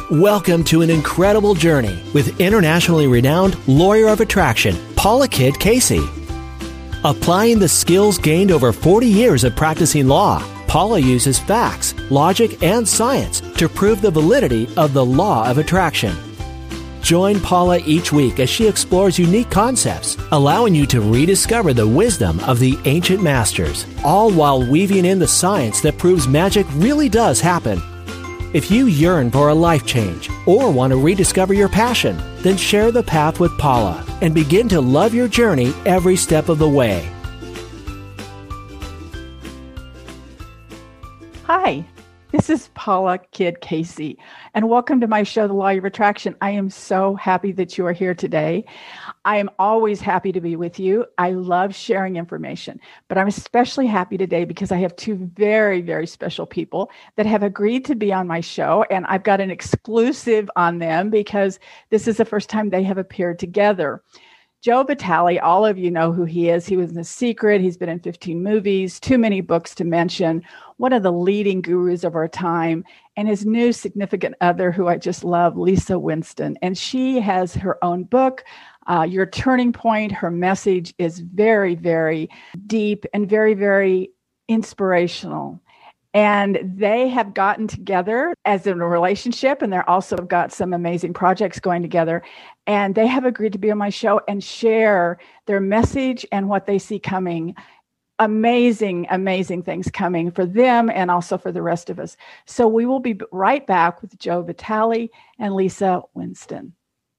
Welcome to an incredible journey with internationally renowned lawyer of attraction, Paula Kidd Casey. Applying the skills gained over 40 years of practicing law, Paula uses facts, logic, and science to prove the validity of the law of attraction. Join Paula each week as she explores unique concepts, allowing you to rediscover the wisdom of the ancient masters, all while weaving in the science that proves magic really does happen. If you yearn for a life change or want to rediscover your passion, then share the path with Paula and begin to love your journey every step of the way. Hi, this is Paula Kidd Casey, and welcome to my show, The Law of Attraction. I am so happy that you are here today. I am always happy to be with you. I love sharing information, but I'm especially happy today because I have two very, very special people that have agreed to be on my show, and I've got an exclusive on them because this is the first time they have appeared together. Joe Vitale, all of you know who he is. He was in The Secret. He's been in 15 movies, too many books to mention, one of the leading gurus of our time, and his new significant other, who I just love, Lisa Winston. And she has her own book, Your Turning Point. Her message is very, very deep and very, very inspirational. And they have gotten together as in a relationship, and they're also got some amazing projects going together. And they have agreed to be on my show and share their message and what they see coming. Amazing, amazing things coming for them and also for the rest of us. So we will be right back with Joe Vitale and Lisa Winston.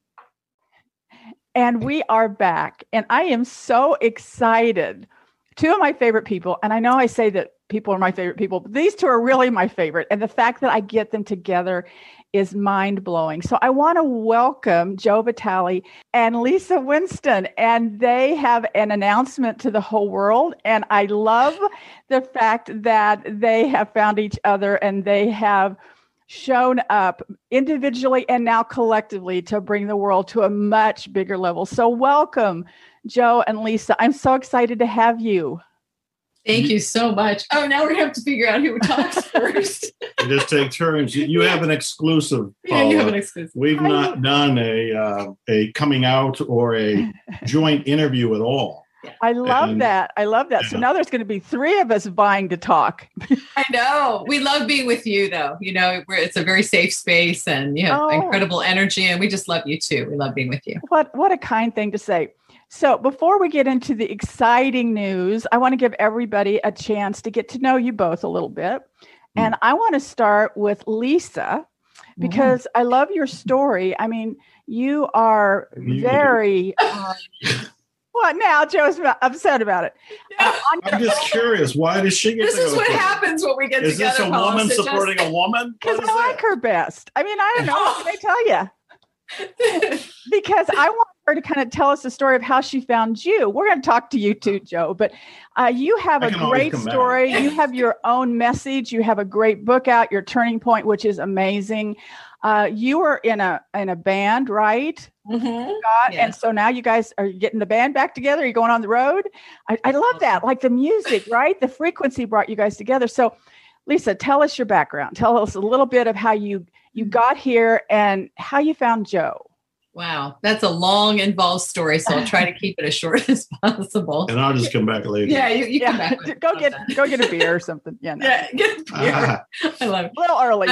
And we are back. And I am so excited. Two of my favorite people, and I know I say that people are my favorite people, but these two are really my favorite. And the fact that I get them together is mind-blowing. So I want to welcome Joe Vitale and Lisa Winston, and they have an announcement to the whole world. And I love the fact that they have found each other and they have shown up individually and now collectively to bring the world to a much bigger level. So welcome, Joe and Lisa. I'm so excited to have you. Thank you so much. Oh, now we're going to have to figure out who talks first. We just take turns. You have an exclusive, Paula. Yeah, you have an exclusive. We've not done a coming out or a joint interview at all. I love that. I love that. Yeah. So now there's going to be three of us vying to talk. I know. We love being with you, though. You know, it's a very safe space and you have incredible energy, and we just love you, too. We love being with you. What a kind thing to say. So before we get into the exciting news, I want to give everybody a chance to get to know you both a little bit. And I want to start with Lisa because I love your story. I mean, you are very... What now? Joe's upset about it. I'm just curious. Why does she get This is what happens when we get together. Is this a woman supporting a woman? Because I like her best. I mean, I don't know. What can I tell you? Because I want her to kind of tell us the story of how she found you. We're going to talk to you too, Joe, but you have a great story. You have your own message. You have a great book out, Your Turning Point, which is amazing. You were in a band, right? Mm-hmm. And so now you guys are getting the band back together. Are you going on the road? I love that. Like the music, right? The frequency brought you guys together. So Lisa, tell us your background. Tell us a little bit of how you got here and how you found Joe. Wow. That's a long, involved story. So I'll try to keep it as short as possible. And I'll just come back later. Yeah, you come back. Go get a beer or something. Yeah, no. Get a beer. I love it. A little early.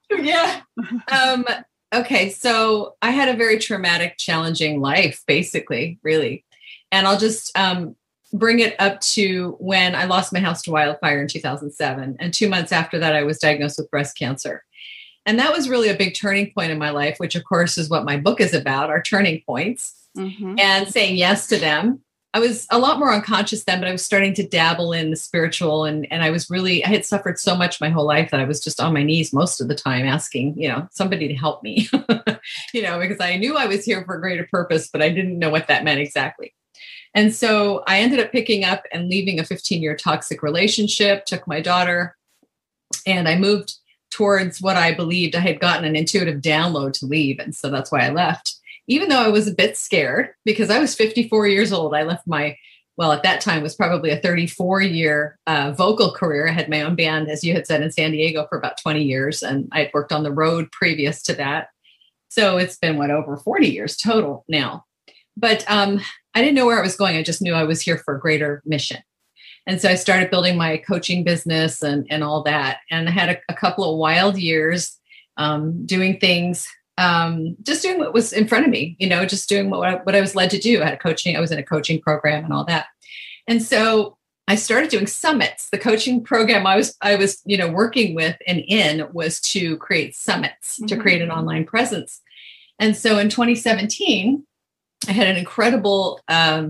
Okay. So I had a very traumatic, challenging life, basically, really. And I'll just bring it up to when I lost my house to wildfire in 2007. And 2 months after that, I was diagnosed with breast cancer. And that was really a big turning point in my life, which of course is what my book is about, our turning points, and saying yes to them. I was a lot more unconscious then, but I was starting to dabble in the spiritual. And I had suffered so much my whole life that I was just on my knees most of the time asking, somebody to help me, because I knew I was here for a greater purpose, but I didn't know what that meant exactly. And so I ended up picking up and leaving a 15-year toxic relationship, took my daughter, and I moved towards what I believed. I had gotten an intuitive download to leave. And so that's why I left, even though I was a bit scared because I was 54 years old. I left my well, at that time was probably a 34-year vocal career. I had my own band, as you had said, in San Diego for about 20 years. And I had worked on the road previous to that. So it's been, over 40 years total now. But I didn't know where I was going. I just knew I was here for a greater mission. And so I started building my coaching business and all that. And I had a couple of wild years doing things, just doing what was in front of me, just doing what I was led to do. I was in a coaching program and all that. And so I started doing summits. The coaching program I was working with and in was to create summits, to create an online presence. And so in 2017, I had an incredible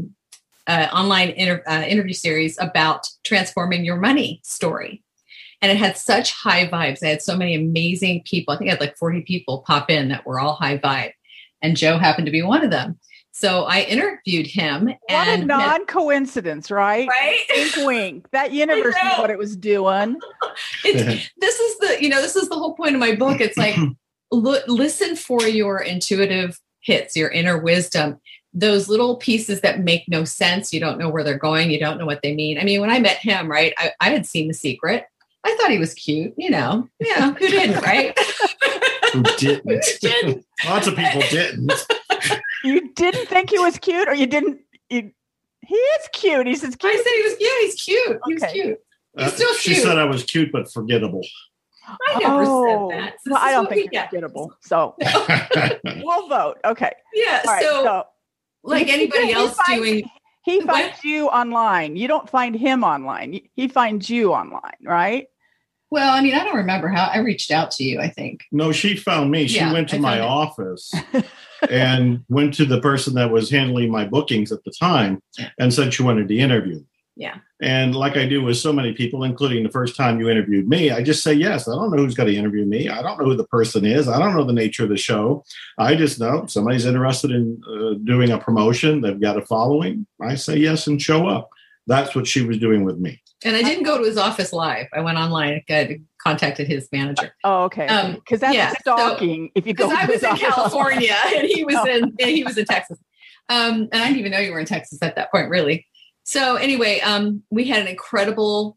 online interview series about transforming your money story. And it had such high vibes. I had so many amazing people. I think I had like 40 people pop in that were all high vibe. And Joe happened to be one of them. So I interviewed him. What a non-coincidence, right? Right? Wink, wink. That universe knew what it was doing. This is the whole point of my book. It's like, listen for your intuitive hits, your inner wisdom. Those little pieces that make no sense. You don't know where they're going. You don't know what they mean. I mean, when I met him, right, I had seen The Secret. I thought he was cute, Yeah, who didn't, right? Who didn't? Lots of people didn't. You didn't think he was cute, or you didn't? He is cute. He's cute. I said he was cute. He's cute. Okay. He was cute. He's still cute. She said I was cute but forgettable. I never said that. Well, I don't think you're forgettable. So we'll vote. Okay. Yeah. Right, so like anybody else doing. He finds you online. You don't find him online. He finds you online, right? Well, I mean, I don't remember how I reached out to you, I think. No, she found me. She went to my office and went to the person that was handling my bookings at the time and said she wanted to interview. Yeah. And like I do with so many people, including the first time you interviewed me, I just say yes. I don't know who's going to interview me. I don't know who the person is. I don't know the nature of the show. I just know somebody's interested in doing a promotion. They've got a following. I say yes and show up. That's what she was doing with me. And I didn't go to his office live. I went online, contacted his manager. Oh, okay. Because that's stalking. If you go, I was in California and he was in Texas. And I didn't even know you were in Texas at that point, really. So anyway, we had an incredible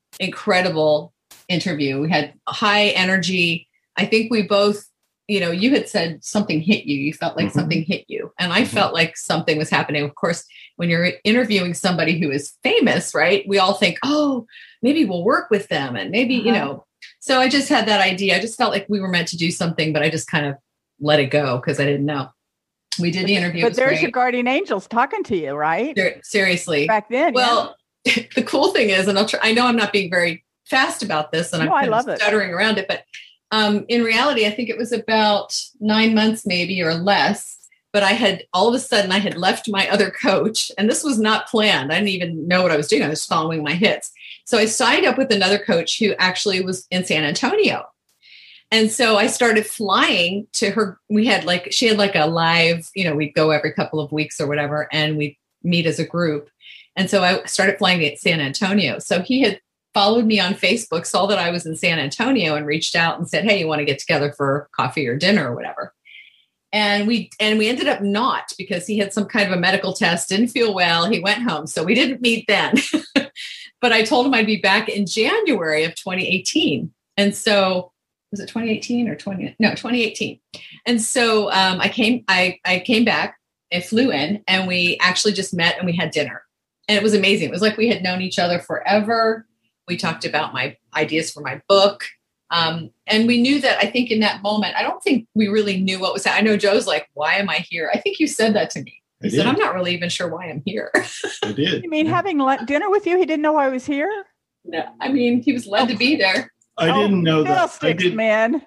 interview. We had high energy. I think we both, you had said something hit you. You felt like something hit you. And I felt like something was happening. Of course, when you're interviewing somebody who is famous, right? We all think, oh, maybe we'll work with them. And maybe, so I just had that idea. I just felt like we were meant to do something, but I just kind of let it go because I didn't know. We did the interview. But there's your guardian angels talking to you, right? Seriously. Back then. Well, the cool thing is, and I know I'm not being very fast about this and I'm kind of stuttering around it, but in reality, I think it was about 9 months maybe or less. But all of a sudden I had left my other coach, and this was not planned. I didn't even know what I was doing. I was following my hits. So I signed up with another coach who actually was in San Antonio. And so I started flying to her. She had like a live, we'd go every couple of weeks or whatever, and we'd meet as a group. And so I started flying to San Antonio. So he had followed me on Facebook, saw that I was in San Antonio and reached out and said, hey, you want to get together for coffee or dinner or whatever? And we ended up not, because he had some kind of a medical test, didn't feel well. He went home. So we didn't meet then. But I told him I'd be back in January of 2018. And so was it 2018 or 2018. And so I came back, I flew in, and we actually just met and we had dinner. And it was amazing. It was like we had known each other forever. We talked about my ideas for my book. And we knew that, I think in that moment, I don't think we really knew what was happening. I know Joe's like, why am I here? I think you said that to me. He said, I'm not really even sure why I'm here. I did. You mean having dinner with you? He didn't know I was here? No, I mean, he was led to be there. I didn't know that. Man.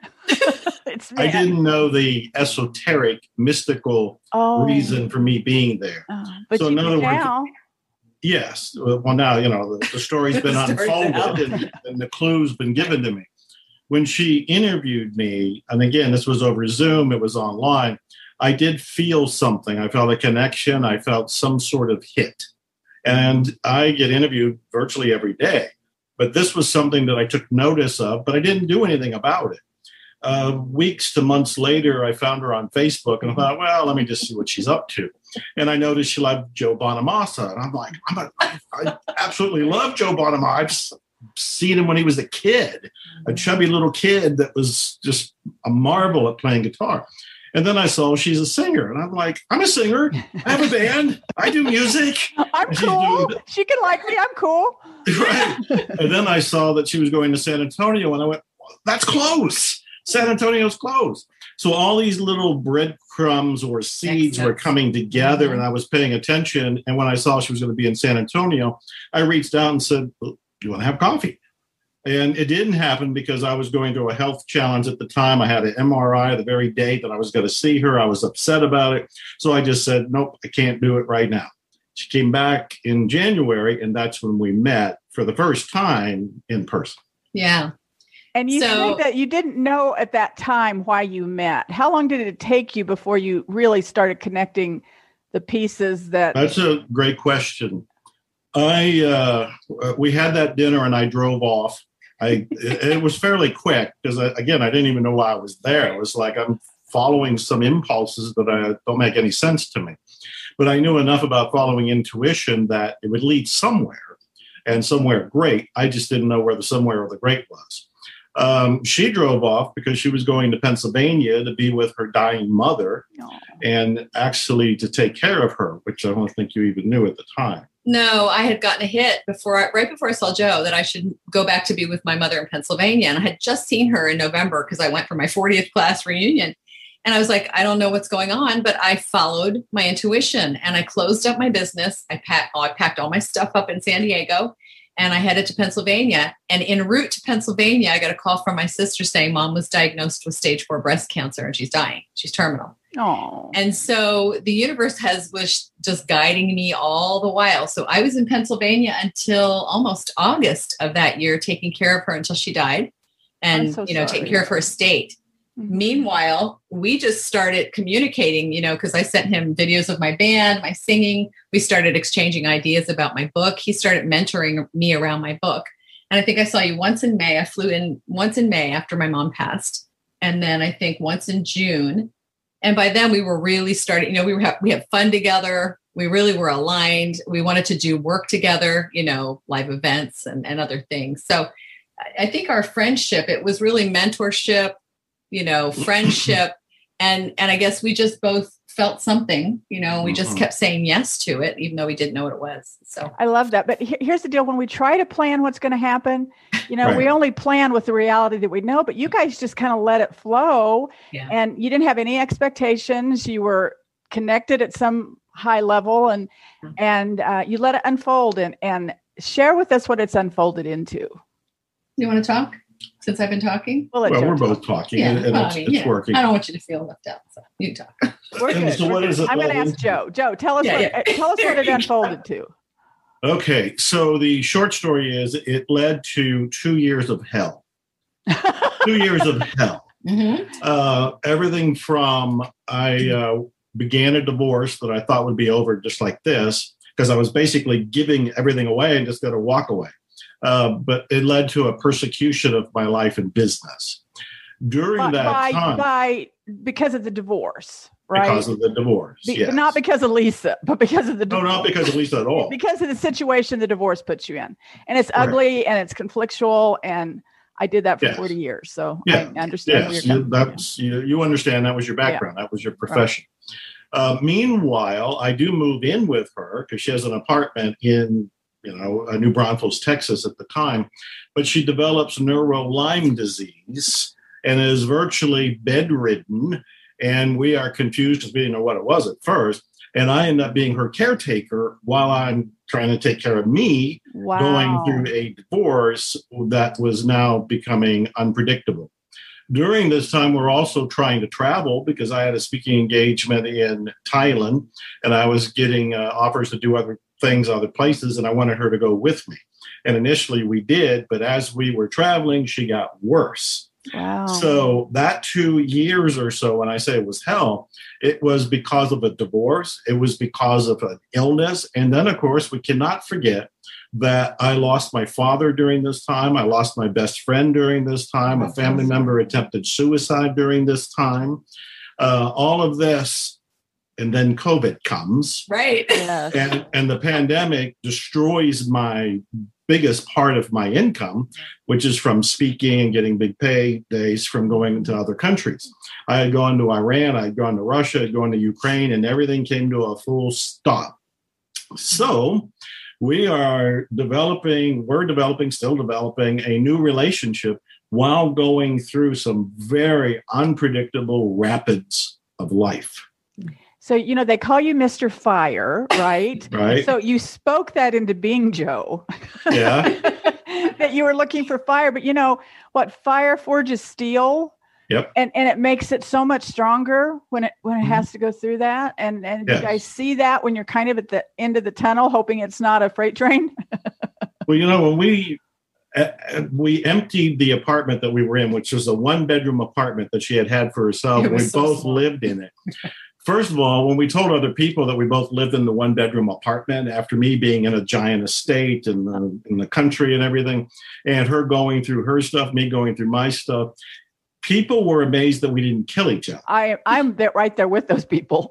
I didn't know the esoteric, mystical reason for me being there. But so in other words, yes. Well, now, the story's been unfolded and the clue's been given to me. When she interviewed me, and again, this was over Zoom, it was online, I did feel something. I felt a connection. I felt some sort of hit. And I get interviewed virtually every day. But this was something that I took notice of, but I didn't do anything about it. weeks to months later, I found her on Facebook, and I thought, well, let me just see what she's up to. And I noticed she loved Joe Bonamassa. And I'm like, I absolutely love Joe Bonamassa. I've seen him when he was a kid, a chubby little kid that was just a marvel at playing guitar. And then I saw she's a singer. And I'm like, I'm a singer. I have a band. I do music. I'm cool. She can like me. I'm cool. Right. And then I saw that she was going to San Antonio. And I went, well, that's close. San Antonio's close. So all these little breadcrumbs or seeds were coming together, and I was paying attention. And when I saw she was going to be in San Antonio, I reached out and said, well, do you want to have coffee? And it didn't happen because I was going through a health challenge at the time. I had an MRI the very day that I was going to see her. I was upset about it. So I just said, nope, I can't do it right now. She came back in January, and that's when we met for the first time in person. Yeah. And you said that you didn't know at that time why you met. How long did it take you before you really started connecting the pieces? That's a great question. We had that dinner and I drove off. It was fairly quick because, I didn't even know why I was there. It was like I'm following some impulses that don't make any sense to me. But I knew enough about following intuition that it would lead somewhere, and somewhere great. I just didn't know where the somewhere or the great was. She drove off because she was going to Pennsylvania to be with her dying mother and actually to take care of her, which I don't think you even knew at the time. No, I had gotten a hit right before I saw Joe that I should go back to be with my mother in Pennsylvania. And I had just seen her in November because I went for my 40th class reunion. And I was like, I don't know what's going on, but I followed my intuition and I closed up my business. I packed all my stuff up in San Diego. And I headed to Pennsylvania. And en route to Pennsylvania, I got a call from my sister saying Mom was diagnosed with stage 4 breast cancer and she's dying. She's terminal. Oh. And so the universe was just guiding me all the while. So I was in Pennsylvania until almost August of that year, taking care of her until she died and, taking care of her estate. Mm-hmm. Meanwhile, we just started communicating, because I sent him videos of my band, my singing. We started exchanging ideas about my book. He started mentoring me around my book. And I think I saw you once in May. I flew in once in May after my mom passed. And then I think once in June. And by then we were really starting, we had fun together. We really were aligned. We wanted to do work together, live events and other things. So I think our friendship, it was really mentorship, friendship. And I guess we just both felt something, we just kept saying yes to it, even though we didn't know what it was. So I love that. But here's the deal. When we try to plan what's going to happen, right. We only plan with the reality that we know, but you guys just kind of let it flow. Yeah. And you didn't have any expectations. You were connected at some high level and you let it unfold and share with us what it's unfolded into. You want to talk? Since I've been talking? We're both talking and it's working. I don't want you to feel left out, so you talk. We're good. So what is it? I'm going to ask Joe. Joe, tell us what it unfolded to. Okay, so the short story is it led to 2 years of hell. 2 years of hell. Mm-hmm. Everything from I began a divorce that I thought would be over just like this because I was basically giving everything away and just going to walk away. But it led to a persecution of my life and business. During that time. Because of the divorce, right? Because of the divorce, yes. Not because of Lisa, but because of the divorce. No, not because of Lisa at all. Because of the situation the divorce puts you in. And it's ugly and it's conflictual. And I did that for 40 years. So I understand where you're coming from. You understand that was your background. That was your profession. Right. Meanwhile, I do move in with her because she has an apartment in New Braunfels, Texas at the time, but she develops Lyme disease and is virtually bedridden. And we are confused because we didn't know what it was at first. And I end up being her caretaker while I'm trying to take care of me, going through a divorce that was now becoming unpredictable. During this time, we're also trying to travel because I had a speaking engagement in Thailand and I was getting offers to do other things, other places, and I wanted her to go with me. And initially we did, but as we were traveling, she got worse. Wow. So that 2 years or so, when I say it was hell, it was because of a divorce. It was because of an illness. And then, of course, we cannot forget that I lost my father during this time. I lost my best friend during this time. A family member attempted suicide during this time. All of this. And then COVID comes. Right. Yes. And the pandemic destroys my biggest part of my income, which is from speaking and getting big pay days from going to other countries. I had gone to Iran, I had gone to Russia, I had gone to Ukraine, and everything came to a full stop. So we're developing a new relationship while going through some very unpredictable rapids of life. So, they call you Mr. Fire, right? Right. So you spoke that into being, Joe. Yeah. That you were looking for fire. But you know what? Fire forges steel. Yep. And it makes it so much stronger when it has to go through that. And yes. You guys see that when you're kind of at the end of the tunnel, hoping it's not a freight train? Well, when we emptied the apartment that we were in, which was a 1-bedroom apartment that she had for herself. We both lived in it. First of all, when we told other people that we both lived in the 1-bedroom apartment, after me being in a giant estate and in the country and everything, and her going through her stuff, me going through my stuff, people were amazed that we didn't kill each other. I'm right there with those people.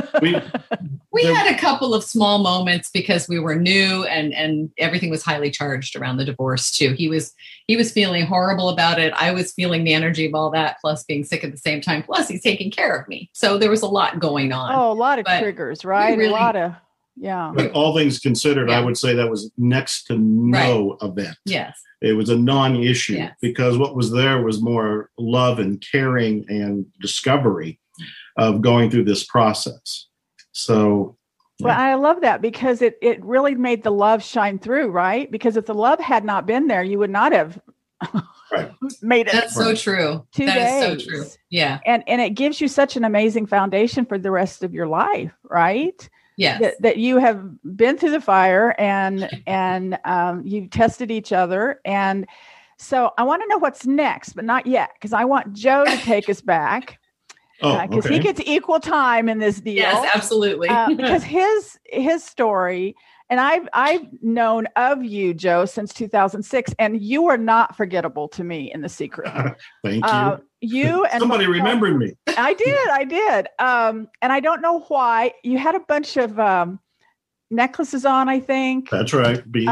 We had a couple of small moments because we were new and everything was highly charged around the divorce too. He was feeling horrible about it. I was feeling the energy of all that, plus being sick at the same time. Plus he's taking care of me. So there was a lot going on. Oh, a lot of triggers, right? Really, a lot of, yeah. But all things considered, I would say that was next to no event. Yes. It was a non-issue because what was there was more love and caring and discovery of going through this process. So, well, I love that because it really made the love shine through, right? Because if the love had not been there, you would not have made it. That's so true. 2 That days. is so true. Yeah. And it gives you such an amazing foundation for the rest of your life, right? Yes. That you have been through the fire and you've tested each other. And so I want to know what's next, but not yet, because I want Joe to take us back. Because he gets equal time in this deal. Yes, absolutely. Because his story, and I've known of you, Joe, since 2006, and you are not forgettable to me in The Secret. Thank you. You and somebody remembered me. I did. And I don't know why. You had a bunch of necklaces on, I think. That's right. Beads.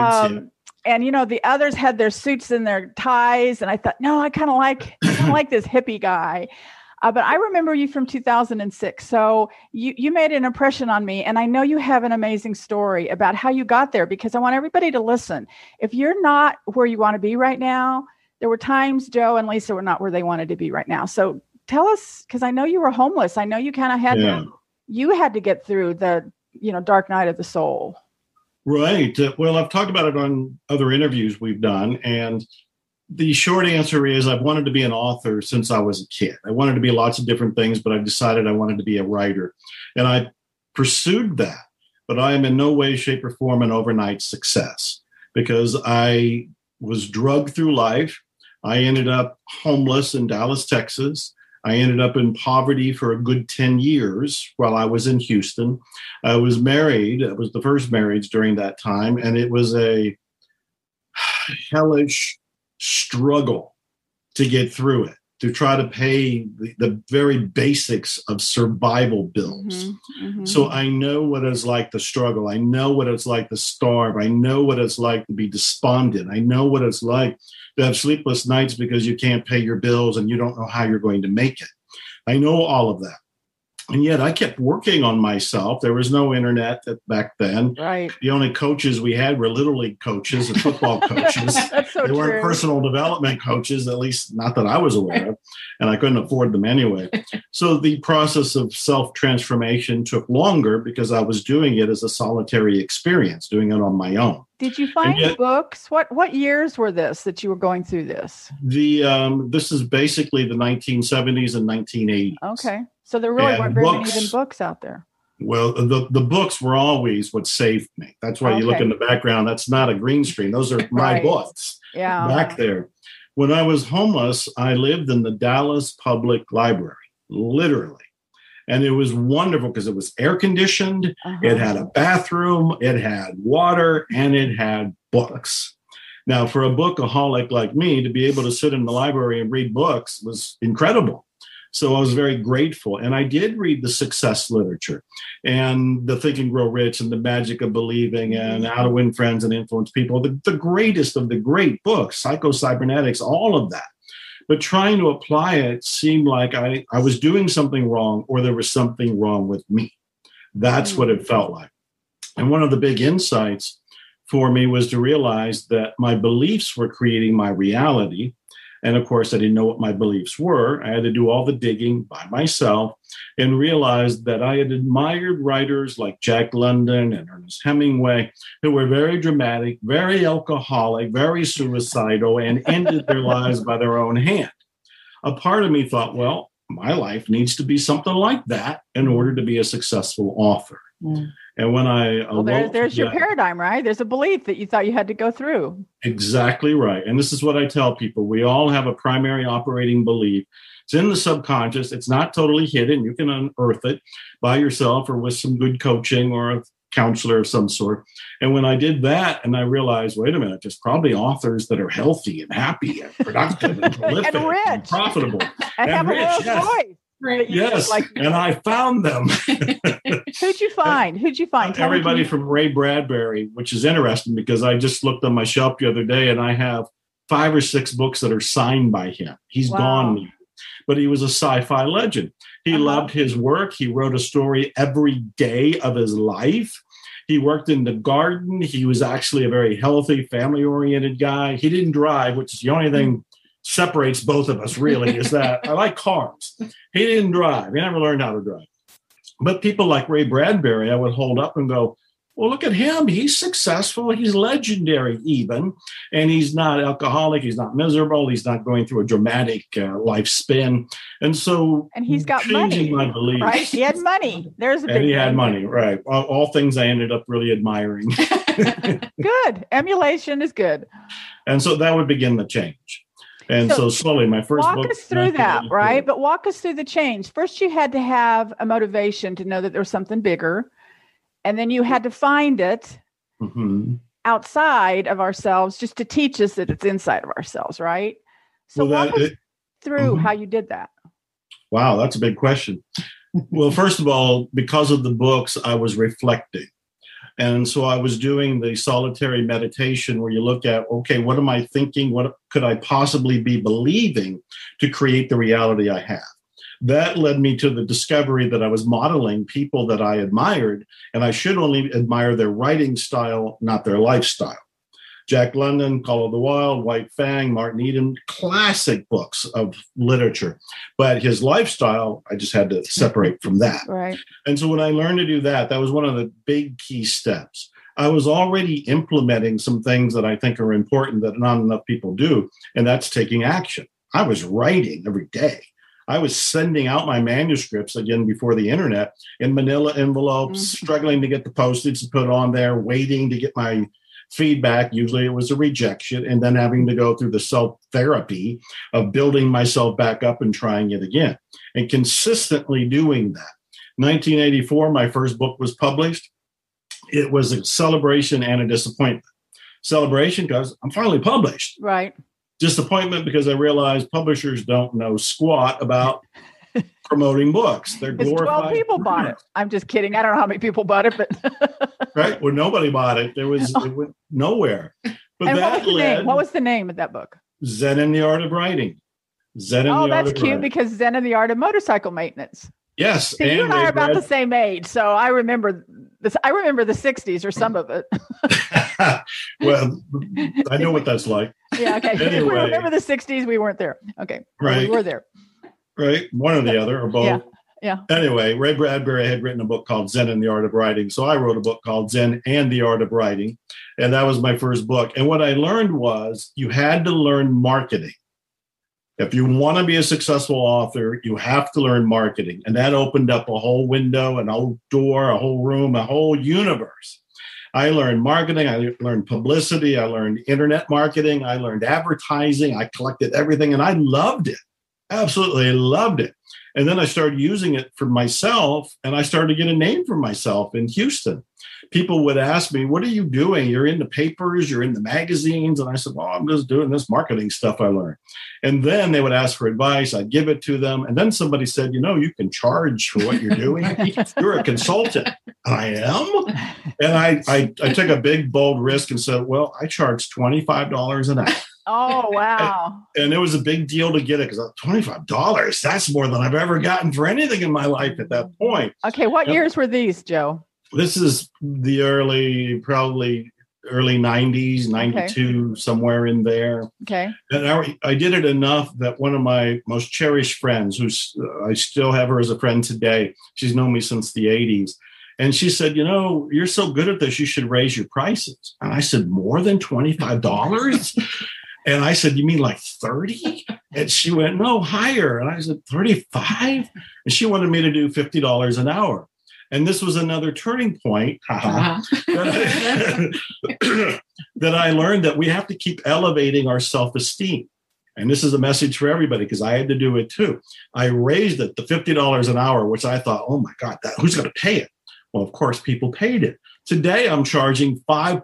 And the others had their suits and their ties, and I thought, no, I kind of like this hippie guy. But I remember you from 2006. So you made an impression on me. And I know you have an amazing story about how you got there, because I want everybody to listen. If you're not where you want to be right now, there were times Joe and Lisa were not where they wanted to be right now. So tell us, because I know you were homeless. I know you kind of had to get through the, dark night of the soul. Right. Well, I've talked about it on other interviews we've done. And the short answer is I've wanted to be an author since I was a kid. I wanted to be lots of different things, but I decided I wanted to be a writer. And I pursued that. But I am in no way, shape, or form an overnight success, because I was drugged through life. I ended up homeless in Dallas, Texas. I ended up in poverty for a good 10 years while I was in Houston. I was married. It was the first marriage during that time. And it was a hellish struggle to get through it, to try to pay the very basics of survival bills. Mm-hmm, mm-hmm. So I know what it's like to struggle. I know what it's like to starve. I know what it's like to be despondent. I know what it's like to have sleepless nights because you can't pay your bills and you don't know how you're going to make it. I know all of that. And yet I kept working on myself. There was no internet back then. Right. The only coaches we had were Little League coaches and football coaches. That's so they weren't personal development coaches, at least not that I was aware of, and I couldn't afford them anyway. So the process of self-transformation took longer because I was doing it as a solitary experience, doing it on my own. Did you find books? What years were this that you were going through this? This is basically the 1970s and 1980s. Okay. So there really weren't very many even books out there. Well, the books were always what saved me. That's why you look in the background. That's not a green screen. Those are my books back there. When I was homeless, I lived in the Dallas Public Library, literally. And it was wonderful because it was air conditioned, It had a bathroom, it had water, and it had books. Now, for a bookaholic like me, to be able to sit in the library and read books was incredible. So I was very grateful. And I did read the success literature and the Think and Grow Rich and the Magic of Believing and How to Win Friends and Influence People, the greatest of the great books, Psycho-Cybernetics, all of that. But trying to apply it seemed like I was doing something wrong or there was something wrong with me. That's what it felt like. And one of the big insights for me was to realize that my beliefs were creating my reality. And of course, I didn't know what my beliefs were. I had to do all the digging by myself and realized that I had admired writers like Jack London and Ernest Hemingway, who were very dramatic, very alcoholic, very suicidal, and ended their lives by their own hand. A part of me thought, well, my life needs to be something like that in order to be a successful author. And when there's your paradigm, right? There's a belief that you thought you had to go through. Exactly right. And this is what I tell people. We all have a primary operating belief. It's in the subconscious. It's not totally hidden. You can unearth it by yourself or with some good coaching or a counselor of some sort. And when I did that, and I realized, wait a minute, there's probably authors that are healthy and happy and productive and prolific and rich and profitable and have rich. A real voice. Right. Yes, and I found them. Who'd you find? Everybody from Ray Bradbury, which is interesting because I just looked on my shelf the other day and I have 5 or 6 books that are signed by him. He's gone now, but he was a sci-fi legend. He loved his work. He wrote a story every day of his life. He worked in the garden. He was actually a very healthy, family-oriented guy. He didn't drive, which is the only thing separates both of us, really, is that I like cars. He didn't drive. He never learned how to drive. But people like Ray Bradbury, I would hold up and go, well, look at him. He's successful. He's legendary even. And he's not alcoholic. He's not miserable. He's not going through a dramatic life spin. And he's got money, my beliefs. Right? He had money. There's a big and he had money, right. All things I ended up really admiring. Good. Emulation is good. And so that would begin the change. And so slowly, my first book. Walk us through that, right? But walk us through the change. First, you had to have a motivation to know that there was something bigger. And then you had to find it outside of ourselves just to teach us that it's inside of ourselves, right? So walk us through how you did that. Wow, that's a big question. Well, first of all, because of the books, I was reflecting. And so I was doing the solitary meditation where you look at, okay, what am I thinking? What could I possibly be believing to create the reality I have? That led me to the discovery that I was modeling people that I admired, and I should only admire their writing style, not their lifestyle. Jack London, Call of the Wild, White Fang, Martin Eden, classic books of literature. But his lifestyle, I just had to separate from that. Right. And so when I learned to do that, that was one of the big key steps. I was already implementing some things that I think are important that not enough people do, and that's taking action. I was writing every day. I was sending out my manuscripts, again, before the internet, in manila envelopes, struggling to get the postage to put on there, waiting to get my feedback. Usually it was a rejection, and then having to go through the self-therapy of building myself back up and trying it again, and consistently doing that. 1984, my first book was published. It was a celebration and a disappointment. Celebration because I'm finally published. Right. Disappointment because I realized publishers don't know squat about promoting books. They're glorified. 12 people bought it. I'm just kidding. I don't know how many people bought it, but right. Well, nobody bought it. It went nowhere. But and what was the name of that book? Zen and the Art of Writing. That's cute because Zen and the Art of Motorcycle Maintenance. Yes. See, you and I are about the same age, so I remember this. I remember the 60s or some of it. Well, I know what that's like. Yeah, okay. Anyway. If we remember the 60s, we weren't there. Okay. Right. We were there. Right. One or the other, or both. Yeah. Anyway, Ray Bradbury had written a book called Zen and the Art of Writing. So I wrote a book called Zen and the Art of Writing. And that was my first book. And what I learned was you had to learn marketing. If you want to be a successful author, you have to learn marketing. And that opened up a whole window, an whole door, a whole room, a whole universe. I learned marketing. I learned publicity. I learned internet marketing. I learned advertising. I collected everything, and I loved it. Absolutely loved it. And then I started using it for myself, and I started to get a name for myself in Houston. People would ask me, what are you doing? You're in the papers, you're in the magazines. And I said, well, I'm just doing this marketing stuff I learned. And then they would ask for advice. I'd give it to them. And then somebody said, you can charge for what you're doing. You're a consultant. I am. And I took a big, bold risk and said, well, I charge $25 an hour. Oh, wow. And it was a big deal to get it because $25, that's more than I've ever gotten for anything in my life at that point. Okay. What years were these, Joe? This is the probably early 90s, 92, okay. Somewhere in there. Okay. And I did it enough that one of my most cherished friends, I still have her as a friend today, she's known me since the 80s. And she said, you're so good at this, you should raise your prices. And I said, more than $25? And I said, you mean like 30? And she went, no, higher. And I said, 35? And she wanted me to do $50 an hour. And this was another turning point that I learned that we have to keep elevating our self-esteem. And this is a message for everybody because I had to do it too. I raised it to $50 an hour, which I thought, oh my God, who's going to pay it? Well, of course, people paid it. Today, I'm charging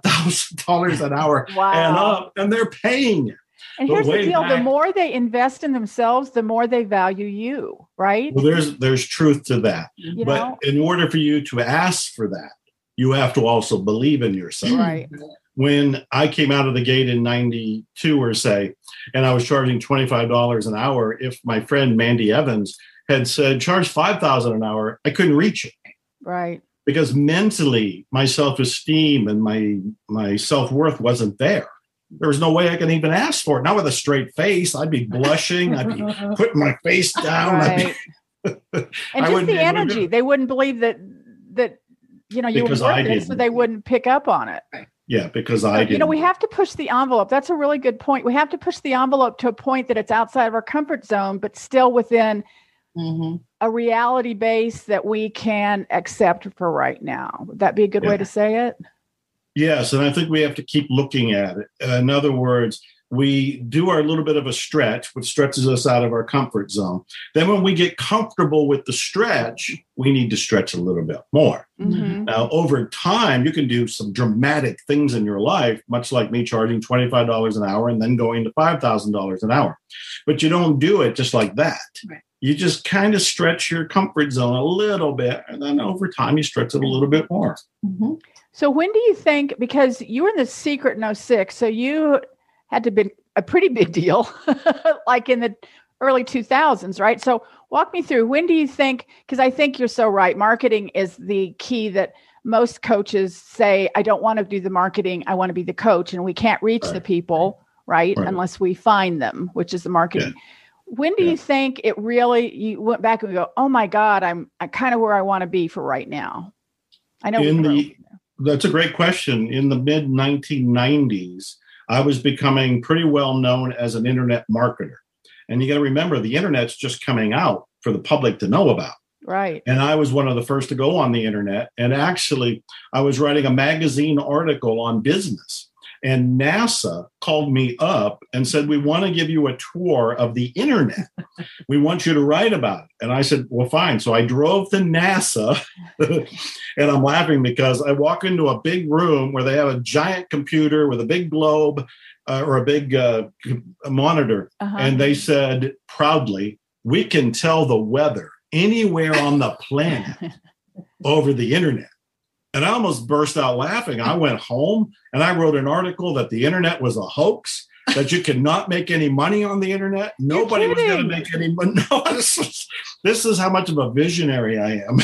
$5,000 an hour and up, and they're paying it. And here's the deal. The more they invest in themselves, the more they value you, right? Well, there's truth to that. But in order for you to ask for that, you have to also believe in yourself. Right. When I came out of the gate in 92 or say, and I was charging $25 an hour, if my friend Mandy Evans had said, charge $5,000 an hour, I couldn't reach it. Right. Because mentally, my self-esteem and my self-worth wasn't there. There was no way I could even ask for it. Not with a straight face. I'd be blushing. I'd be putting my face down. Right. And just the energy. They wouldn't believe that you were worth it, so they wouldn't pick up on it. Yeah, because I didn't. We have to push the envelope. That's a really good point. We have to push the envelope to a point that it's outside of our comfort zone, but still within a reality base that we can accept for right now. Would that be a good way to say it? Yes, and I think we have to keep looking at it. In other words, we do our little bit of a stretch, which stretches us out of our comfort zone. Then when we get comfortable with the stretch, we need to stretch a little bit more. Mm-hmm. Now, over time, you can do some dramatic things in your life, much like me charging $25 an hour and then going to $5,000 an hour. But you don't do it just like that. Right. You just kind of stretch your comfort zone a little bit, and then over time, you stretch it a little bit more. Mm-hmm. So when do you think, because you were in the secret in 06, so you had to be a pretty big deal, like in the early 2000s, right? So walk me through, when do you think, because I think you're so right, marketing is the key that most coaches say, I don't want to do the marketing, I want to be the coach, and we can't reach the people, right? Unless we find them, which is the marketing. Yeah. When do you think it really, you went back and go, oh my God, I'm kind of where I want to be for right now? I know. That's a great question. In the mid 1990s, I was becoming pretty well known as an internet marketer. And you got to remember, the internet's just coming out for the public to know about. Right. And I was one of the first to go on the internet. And actually, I was writing a magazine article on business. And NASA called me up and said, we want to give you a tour of the internet. We want you to write about it. And I said, well, fine. So I drove to NASA and I'm laughing because I walk into a big room where they have a giant computer with a big globe or a big monitor. And they said proudly, we can tell the weather anywhere on the planet over the internet. And I almost burst out laughing. I went home and I wrote an article that the internet was a hoax, that you could not make any money on the internet. Nobody was going to make any money. No, this is how much of a visionary I am.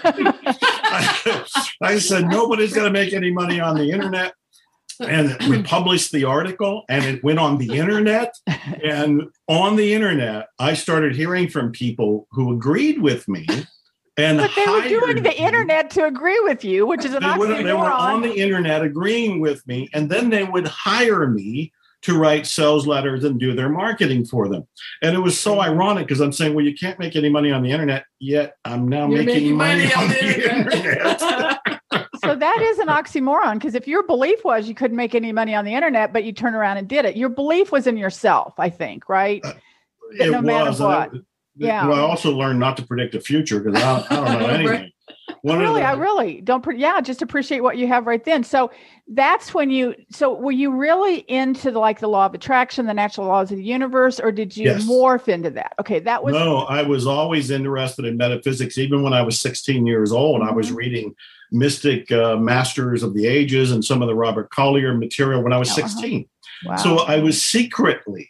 I said, nobody's going to make any money on the internet. And we published the article and it went on the internet. And on the internet, I started hearing from people who agreed with me. But they were doing the internet to agree with you, which is an oxymoron. They were on the internet agreeing with me, and then they would hire me to write sales letters and do their marketing for them. And it was so ironic because I'm saying, well, you can't make any money on the internet, yet I'm now making money on the internet. So that is an oxymoron, because if your belief was you couldn't make any money on the internet, but you turn around and did it, your belief was in yourself, I think, right? It no was. Yeah. Well, I also learned not to predict the future because I don't know anything. I really don't. Just appreciate what you have right then. So that's when so were you really into the law of attraction, the natural laws of the universe, or did you morph into that? Okay. No, I was always interested in metaphysics. Even when I was 16 years old, I was reading Mystic Masters of the Ages and some of the Robert Collier material when I was 16. Wow. So I was secretly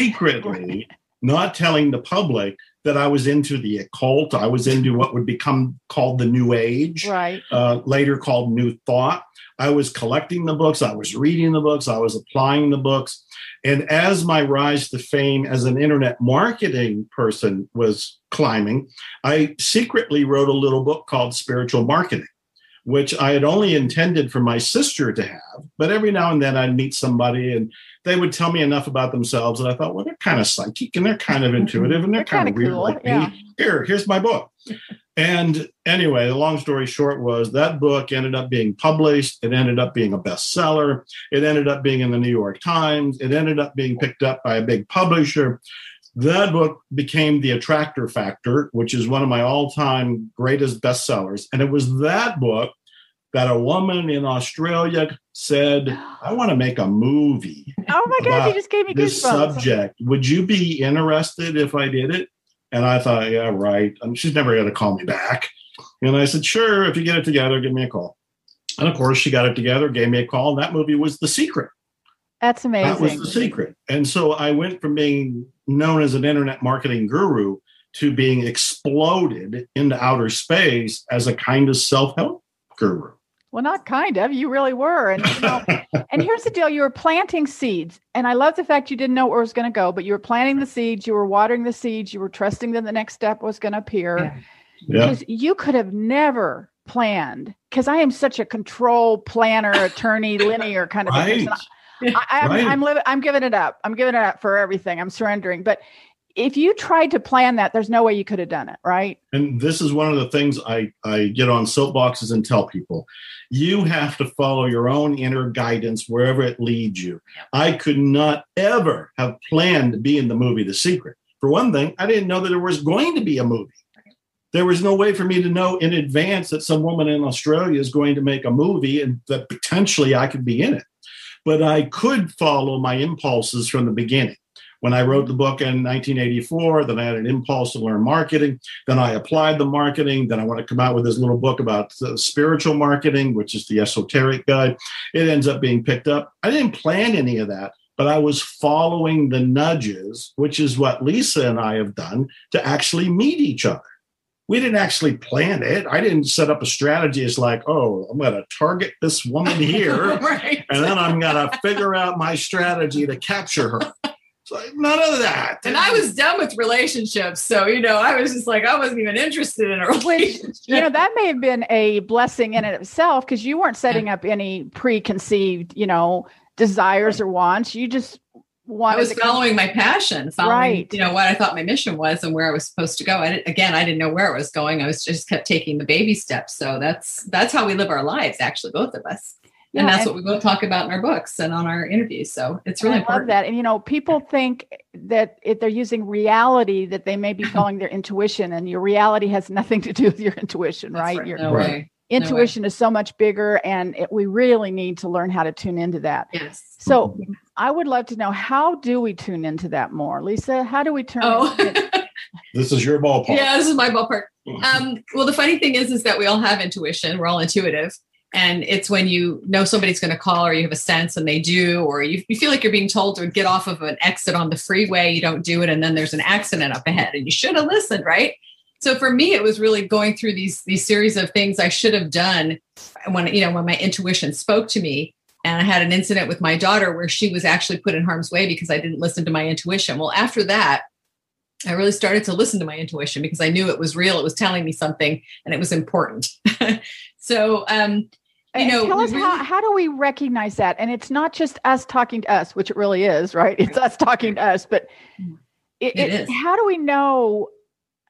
not telling the public that I was into the occult. I was into what would become called the New Age, later called New Thought. I was collecting the books. I was reading the books. I was applying the books. And as my rise to fame as an internet marketing person was climbing, I secretly wrote a little book called Spiritual Marketing, which I had only intended for my sister to have. But every now and then I'd meet somebody and they would tell me enough about themselves. And I thought, well, they're kind of psychic and they're kind of intuitive and they're kind of weird like me. Here's my book. And anyway, the long story short was that book ended up being published. It ended up being a bestseller. It ended up being in the New York Times. It ended up being picked up by a big publisher. That book became The Attractor Factor, which is one of my all-time greatest bestsellers. And it was that book that a woman in Australia said, I want to make a movie. Oh my God, you just gave me this subject. Would you be interested if I did it? And I thought, yeah, right. She's never going to call me back. And I said, sure, if you get it together, give me a call. And of course, she got it together, gave me a call, and that movie was The Secret. That's amazing. That was The Secret. And so I went from being known as an internet marketing guru to being exploded into outer space as a kind of self-help guru. Well, not kind of. You really were. And, and here's the deal. You were planting seeds. And I love the fact you didn't know where it was going to go, but you were planting the seeds. You were watering the seeds. You were trusting that the next step was going to appear. Because you could have never planned, because I am such a control planner, attorney, linear kind of person. I'm giving it up. I'm giving it up for everything. I'm surrendering. But if you tried to plan that, there's no way you could have done it, right? And this is one of the things I get on soapboxes and tell people. You have to follow your own inner guidance wherever it leads you. I could not ever have planned to be in the movie The Secret. For one thing, I didn't know that there was going to be a movie. There was no way for me to know in advance that some woman in Australia is going to make a movie and that potentially I could be in it. But I could follow my impulses from the beginning. When I wrote the book in 1984, then I had an impulse to learn marketing. Then I applied the marketing. Then I want to come out with this little book about spiritual marketing, which is the esoteric guide. It ends up being picked up. I didn't plan any of that, but I was following the nudges, which is what Lisa and I have done to actually meet each other. We didn't actually plan it. I didn't set up a strategy. It's like, oh, I'm going to target this woman here, and then I'm going to figure out my strategy to capture her. So none of that. And I was done with relationships. So, I was just like, I wasn't even interested in a relationship. That may have been a blessing in and of itself, because you weren't setting up any preconceived, desires or wants. You just wanted I was following my passion, following, what I thought my mission was and where I was supposed to go. I didn't know where I was going. I was just kept taking the baby steps. So that's how we live our lives, actually, both of us. And that's what we both talk about in our books and on our interviews. So it's really important. I love that. And, people think that if they're using reality, that they may be following their intuition, and your reality has nothing to do with your intuition, right? Your intuition is so much bigger, and we really need to learn how to tune into that. Yes. So I would love to know, how do we tune into that more? Lisa, how do we turn into This is your ballpark. Yeah, this is my ballpark. Well, the funny thing is that we all have intuition. We're all intuitive. And it's when somebody's going to call, or you have a sense and they do, or you feel like you're being told to get off of an exit on the freeway. You don't do it. And then there's an accident up ahead and you should have listened, right? So for me, it was really going through these series of things I should have done when my intuition spoke to me. And I had an incident with my daughter where she was actually put in harm's way because I didn't listen to my intuition. Well, after that, I really started to listen to my intuition because I knew it was real. It was telling me something and it was important. So, tell us, how do we recognize that? And it's not just us talking to us, which it really is, right? It's us talking to us, but it is. How do we know?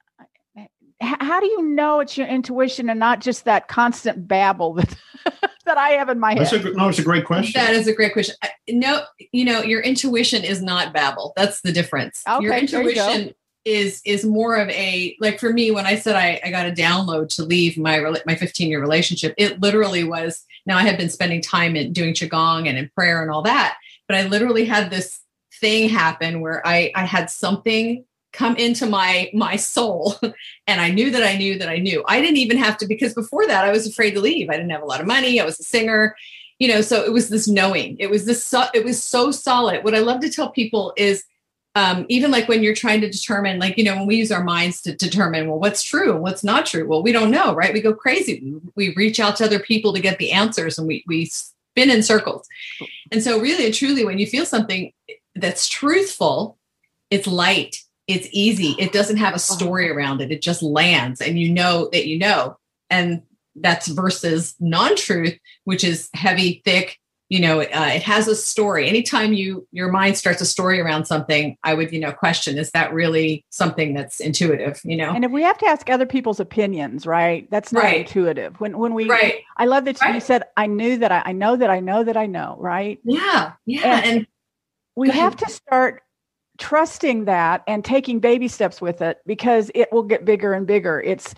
How do you know it's your intuition and not just that constant babble that that I have in my head. It's a great question. That is a great question. No, your intuition is not babble. That's the difference. Okay, your intuition is more of a, like for me, when I said I got a download to leave my 15-year relationship, it literally was, now I had been spending time in doing Qigong and in prayer and all that, but I literally had this thing happen where I had something come into my soul, and I knew that I knew that I knew. I didn't even have to, because before that I was afraid to leave. I didn't have a lot of money. I was a singer, so it was this knowing. It was so solid. What I love to tell people is, even like when you're trying to determine, like, when we use our minds to determine, well, what's true and what's not true. Well, we don't know, right? We go crazy. We reach out to other people to get the answers, and we spin in circles. And so really and truly, when you feel something that's truthful, it's light. It's easy. It doesn't have a story around it. It just lands, and you know that you know. And that's versus non-truth, which is heavy, thick. It has a story. Anytime your mind starts a story around something, I would, question, is that really something that's intuitive, And if we have to ask other people's opinions, right? That's not intuitive. When we, I love that you said, I knew that I know that I know that I know, right? Yeah. Yeah. And we have to start trusting that and taking baby steps with it, because it will get bigger and bigger.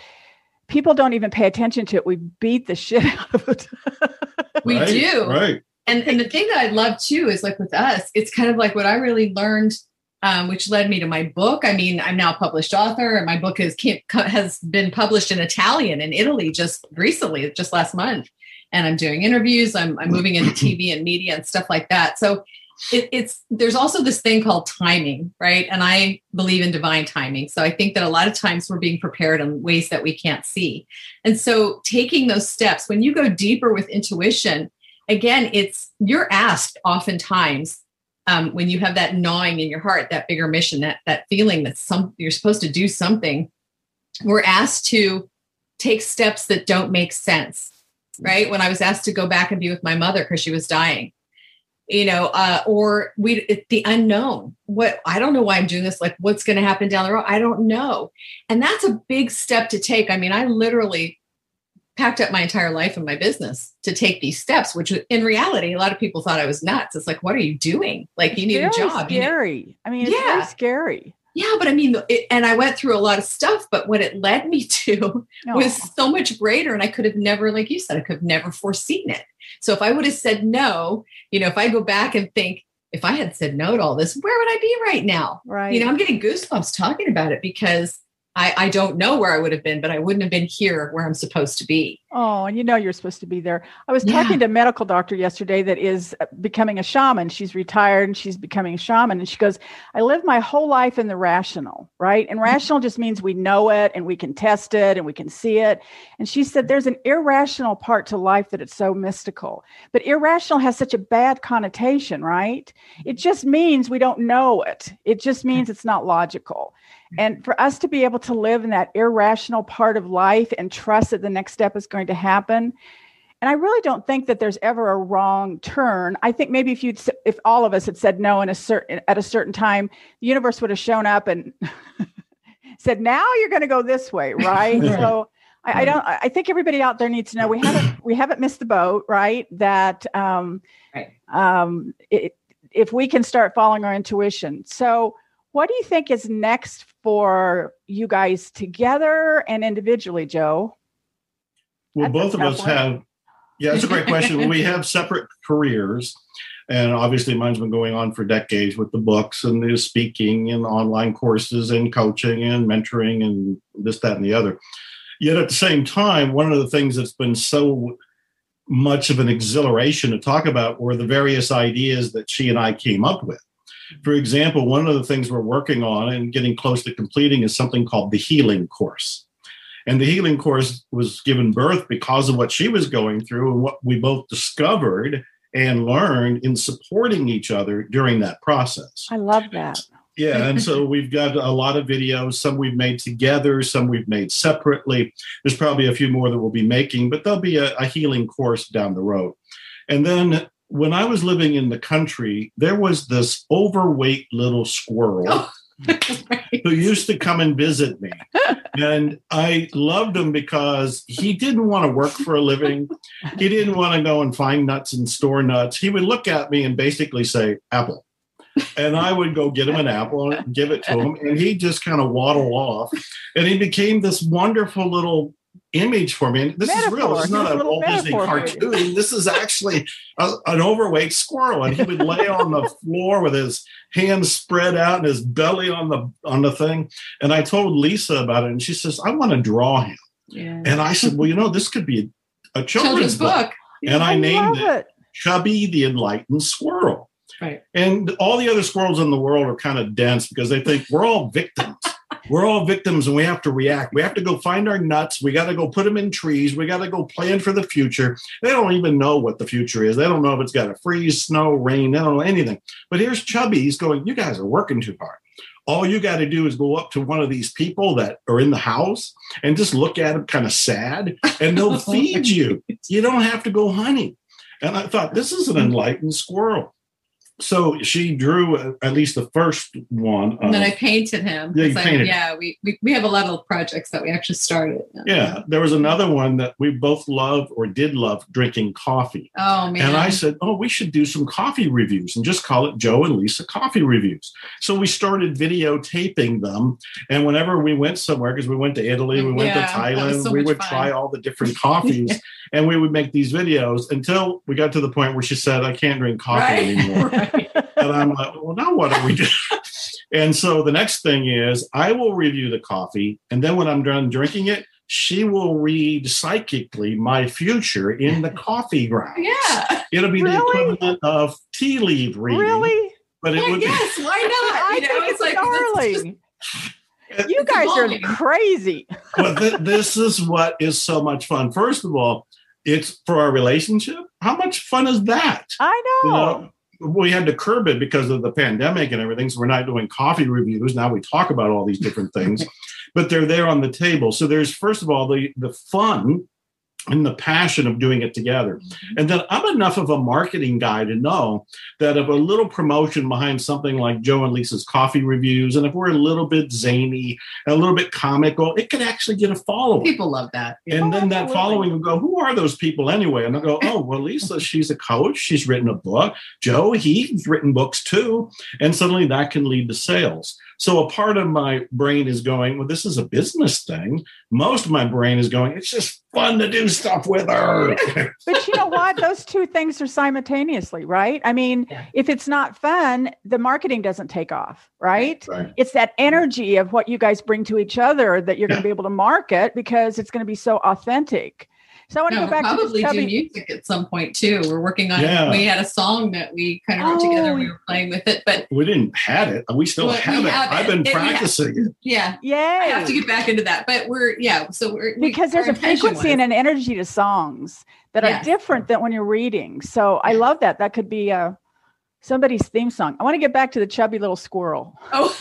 People don't even pay attention to it. We beat the shit out of it. We do. Right. And the thing that I love too is, like with us, it's kind of like what I really learned, which led me to my book. I mean, I'm now a published author, and my book has been published in Italian in Italy just recently, just last month. And I'm doing interviews. I'm moving into TV and media and stuff like that. So there's also this thing called timing, right? And I believe in divine timing. So I think that a lot of times we're being prepared in ways that we can't see. And so taking those steps, when you go deeper with intuition, again, you're asked oftentimes, when you have that gnawing in your heart, that bigger mission, that feeling that you're supposed to do something, we're asked to take steps that don't make sense, right? When I was asked to go back and be with my mother because she was dying, or the unknown. I don't know why I'm doing this. Like, what's going to happen down the road? I don't know. And that's a big step to take. I mean, I literally packed up my entire life and my business to take these steps, which in reality, a lot of people thought I was nuts. It's like, what are you doing? Like, you need a job. Scary. I mean, it's very scary. Yeah, but I mean, and I went through a lot of stuff, but what it led me to was so much greater. And I could have never, like you said, I could have never foreseen it. So if I would have said no, if I go back and think, if I had said no to all this, where would I be right now? Right. I'm getting goosebumps talking about it, because I don't know where I would have been, but I wouldn't have been here where I'm supposed to be. Oh, and you're supposed to be there. I was talking to a medical doctor yesterday that is becoming a shaman. She's retired and she's becoming a shaman. And she goes, I lived my whole life in the rational, right? And rational just means we know it and we can test it and we can see it. And she said, there's an irrational part to life that it's so mystical. But irrational has such a bad connotation, right? It just means we don't know it. It just means it's not logical. And for us to be able to live in that irrational part of life and trust that the next step is going to happen. And I really don't think that there's ever a wrong turn. I think maybe if all of us had said no at a certain time, the universe would have shown up and said, now you're going to go this way, right? So I think everybody out there needs to know we haven't missed the boat, right? That if we can start following our intuition. So what do you think is next for you guys together and individually, Joe? Well, both of us have, it's a great question. We have separate careers, and obviously mine's been going on for decades with the books and the speaking and online courses and coaching and mentoring and this, that, and the other. Yet at the same time, one of the things that's been so much of an exhilaration to talk about were the various ideas that she and I came up with. For example, one of the things we're working on and getting close to completing is something called the Healing Course. And the Healing Course was given birth because of what she was going through and what we both discovered and learned in supporting each other during that process. I love that. Yeah, and so we've got a lot of videos. Some we've made together, some we've made separately. There's probably a few more that we'll be making, but there'll be a healing course down the road. And then when I was living in the country, there was this overweight little squirrel who used to come and visit me. And I loved him because he didn't want to work for a living. He didn't want to go and find nuts and store nuts. He would look at me and basically say, apple. And I would go get him an apple and give it to him. And he'd just kind of waddle off. And he became this wonderful little image for me. And this is real. This is not an old Disney cartoon. This is actually an overweight squirrel. And he would lay on the floor with his hands spread out and his belly on the thing. And I told Lisa about it. And she says, I want to draw him. Yeah. And I said, well, this could be a children's book. And I named it Chubby the Enlightened Squirrel. Right. And all the other squirrels in the world are kind of dense because they think we're all victims. We're all victims and we have to react. We have to go find our nuts. We got to go put them in trees. We got to go plan for the future. They don't even know what the future is. They don't know if it's got to freeze, snow, rain. They don't know anything. But here's Chubby. He's going, you guys are working too hard. All you got to do is go up to one of these people that are in the house and just look at them kind of sad and they'll feed you. You don't have to go hunting. And I thought, this is an enlightened squirrel. So she drew at least the first one. And then I painted him. Yeah, we have a lot of projects that we actually started. Yeah, there was another one that we both loved or did love, drinking coffee. Oh, man. And I said, we should do some coffee reviews and just call it Joe and Lisa Coffee Reviews. So we started videotaping them. And whenever we went somewhere, because we went to Italy, we went to Thailand, we would try all the different coffees. And we would make these videos until we got to the point where she said, I can't drink coffee anymore. And I'm like, well, now what do we do? And so the next thing is I will review the coffee. And then when I'm done drinking it, she will read psychically my future in the coffee grounds. Yeah. It'll be the equivalent of tea leaf reading. Really? But it would yes, why not? I think it's like darling. You guys are crazy. But this is what is so much fun. First of all, it's for our relationship. How much fun is that? I know. We had to curb it because of the pandemic and everything. So we're not doing coffee reviews. Now we talk about all these different things, but they're there on the table. So there's, first of all, the fun and the passion of doing it together. And then I'm enough of a marketing guy to know that if a little promotion behind something like Joe and Lisa's Coffee Reviews, and if we're a little bit zany, and a little bit comical, it could actually get a following. People love that. And then that following will go, who are those people anyway? And they'll go, oh, well, Lisa, she's a coach. She's written a book. Joe, he's written books too. And suddenly that can lead to sales. So a part of my brain is going, well, this is a business thing. Most of my brain is going, it's just fun to do stuff with her. But you know what? Those two things are simultaneously, right? I mean, if it's not fun, the marketing doesn't take off, right? It's that energy of what you guys bring to each other that you're going to be able to market because it's going to be so authentic. So I want to go back to probably do music at some point too. We're working on it. We had a song that we kind of wrote together. We were playing with it, but we didn't have it. We still have it. I've been practicing it. Yeah. I have to get back into that, but because there's a frequency and an energy to songs that are different than when you're reading. So I love that. That could be somebody's theme song. I want to get back to the chubby little squirrel. Oh,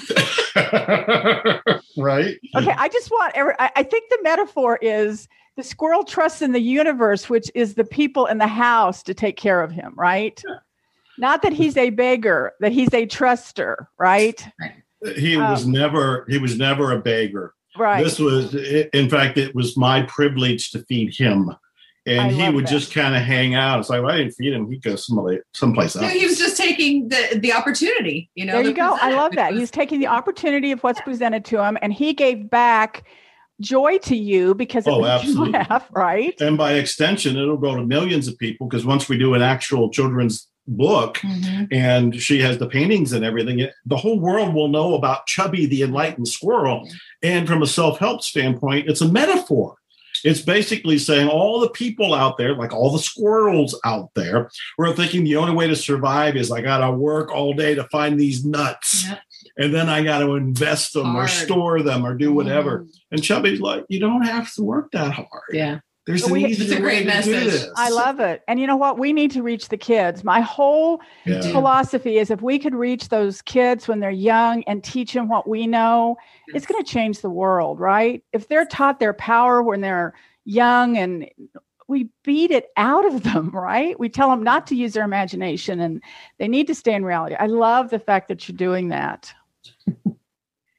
right. Okay. I just want I think the metaphor is the squirrel trusts in the universe, which is the people in the house to take care of him, right? Yeah. Not that he's a beggar, that he's a truster, right? He was never a beggar. Right. This was, in fact, it was my privilege to feed him. And he would just kind of hang out. It's like, well, I didn't feed him. He'd go someplace else. No, he was just taking the opportunity, There you go. I love that. He's taking the opportunity of what's presented to him, and he gave back joy to you because it made you laugh, right? And by extension, it'll go to millions of people because once we do an actual children's book and she has the paintings and everything, the whole world will know about Chubby the Enlightened Squirrel. And from a self-help standpoint, it's a metaphor. It's basically saying all the people out there, like all the squirrels out there, who are thinking the only way to survive is I got to work all day to find these nuts. Yep. And then I got to invest them or store them or do whatever. And Chubby's like, you don't have to work that hard. Yeah. There's an easy way to do this. I love it. And you know what? We need to reach the kids. My whole philosophy is if we could reach those kids when they're young and teach them what we know, it's going to change the world, right? If they're taught their power when they're young and we beat it out of them, right? We tell them not to use their imagination and they need to stay in reality. I love the fact that you're doing that.